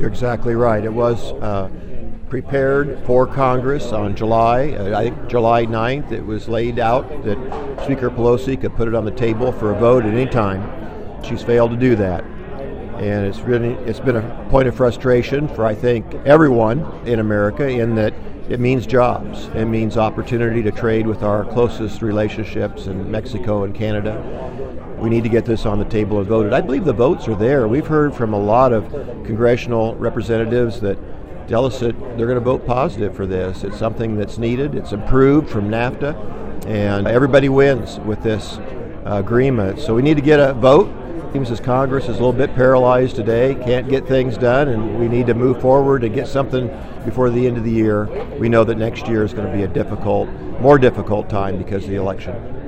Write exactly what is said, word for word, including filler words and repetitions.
You're exactly right. It was uh, prepared for Congress on July, uh, I think July ninth. It was laid out that Speaker Pelosi could put it on the table for a vote at any time. She's failed to do that. And it's really, it's been a point of frustration for, I think, everyone in America, in that it means jobs. It means opportunity to trade with our closest relationships in Mexico and Canada. We need to get this on the table and voted. I believe the votes are there. We've heard from a lot of congressional representatives that tell us that they're going to vote positive for this. It's something that's needed. It's improved from NAFTA, and everybody wins with this uh, agreement. So we need to get a vote. It seems as Congress is a little bit paralyzed today, can't get things done, and we need to move forward and get something before the end of the year. We know that next year is going to be a difficult, more difficult time because of the election.